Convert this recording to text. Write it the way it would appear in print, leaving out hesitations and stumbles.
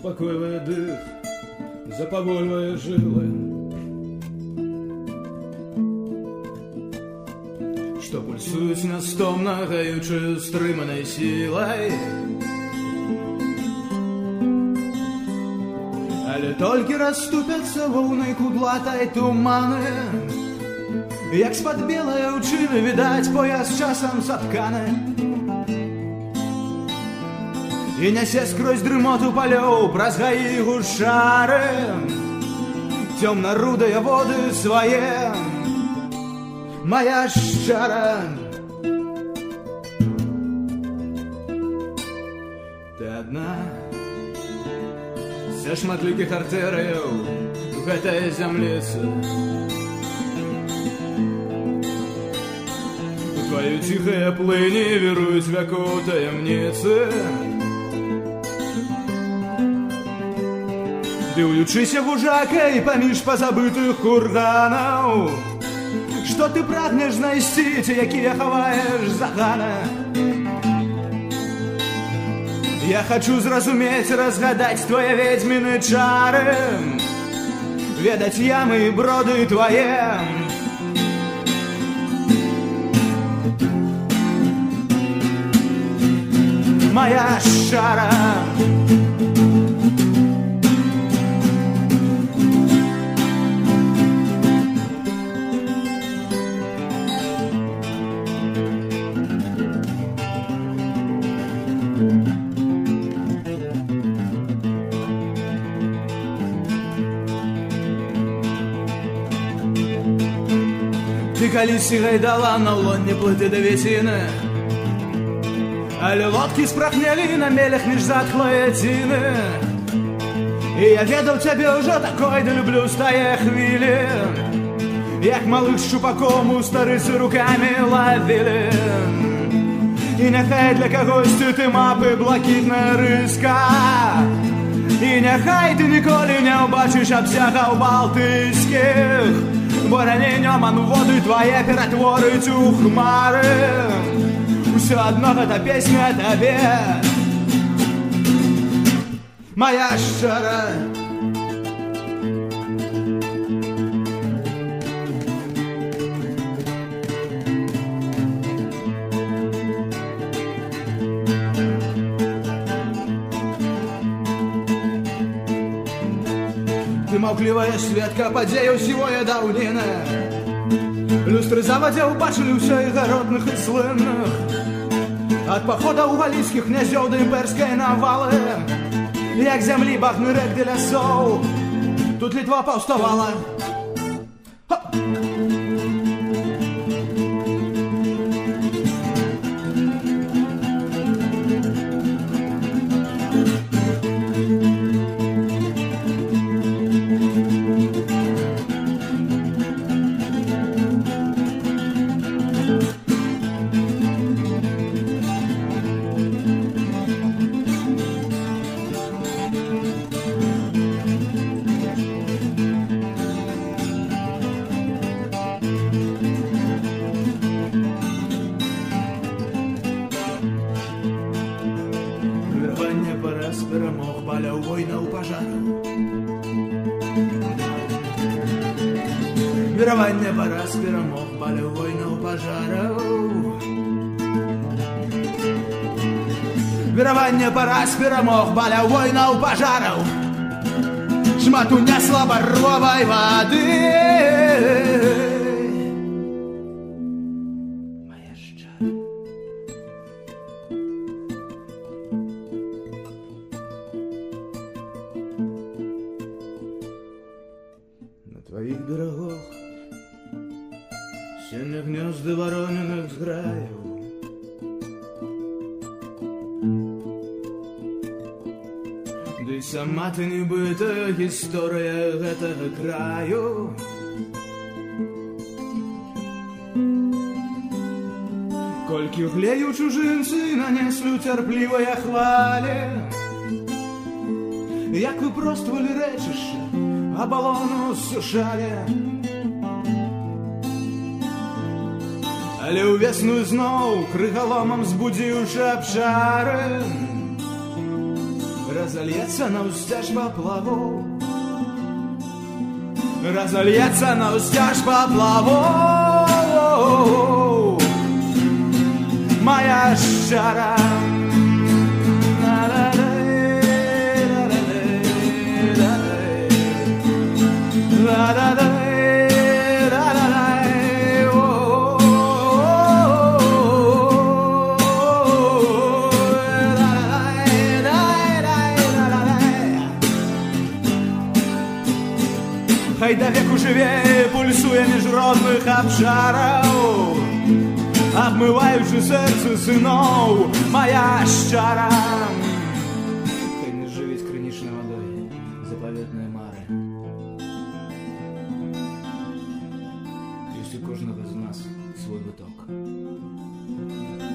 заспокойвае дых, запавольвае жылы, што пульсуюць нястомна, гаючаю стрыманай сілай. Але толькі расступяцца воўнай кудлатай туманы, як з-пад белай аўчыны відаць пояс часам сатканы, і нясе скрозь дрымоту палёў праз гаі гушары цёмна-рудыя воды свае. Моя шчара, ты адна са шматлікіх артэрыяў гэтай зямліцы. У тваю ціхае плыні віруюць вякоў таямніцы. Дыўлючыся вужакай паміж пазабытых курганаў, што ты прагнеш знайсці, ці якія хаваеш загана. Я хачу зразумець, разгадаць твае ведзьміны чары, ведаць ямы і броды твае. Моя шара, ты калісь гайдала на лоне плыты да весіны, але лодкі спрахнелі на мелях між затхлай адзіны. І я ведаў цябе ўжо такой, да люблю з тае хвілі, як малых шчупаком у старыцы рукамі лавілі. І няхай для кагосьці ты мапы блакітная рыска, і няхай ты ніколі не ўбачыш абсягаў балтыйскіх, бо раней нёман воды твае ператворыць у хмары. Усё адно гэта песня табе, моя шчара. Ты маўклівая сведка падзеяў сівое даўніны, люстры завадзе ўбачылі ўсё і гаротных і слынных, ад пахода ў галійскіх князёў да імперскай навалы, як зямлі багны рэк ды лясоў, тут Літва паўставала. Перамог паляў войнаў пажараў, міраванне параз перамог паляў войнаў пажараў, міраванне параз перамог паляў войнаў пажараў, шматуня слабаровай вады. Твоих берегов сенне гнезды вороненых зграяў, ды сама ты нібыта гісторыя гэтага краю. Колькі глею чужынцы нанеслі цярплівыя хвалі, як выпроствалі рэчышча, абалону сушалі. Але ўвесну зноў крыгаломам збудзіўшы абшары, разольется на устяж поплаву, разольется на устяж поплаву. Моя шара. Хай до веку живее, пульсуя міжродних обшараў, обмываючы сэрцы сыноў, моя шчара. Хай не жывіць крынічнай вадой запаветныя мары. Ёсць у кожнага з нас свой выток.